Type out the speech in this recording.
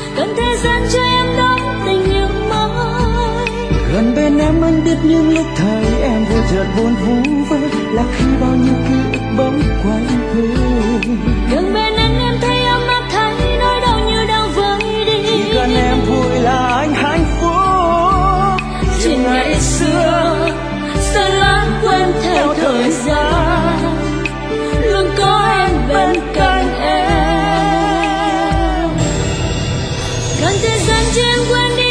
cần thời gian cho em đón tình yêu mới. Gần bên em anh biết những lúc thấy em vô chợt buồn vu vơ là khi bao nhiêu ký ức bỗng quay về. Gần bên em thấy ấm áp, thấy nỗi đau như đang vơi đi. Chỉ cần em vui là anh hạnh phúc. Chuyện ngày xưa giờ lãng quên theo thời gian, luôn có em bên cạnh em. Cần thời gian cho em quên đi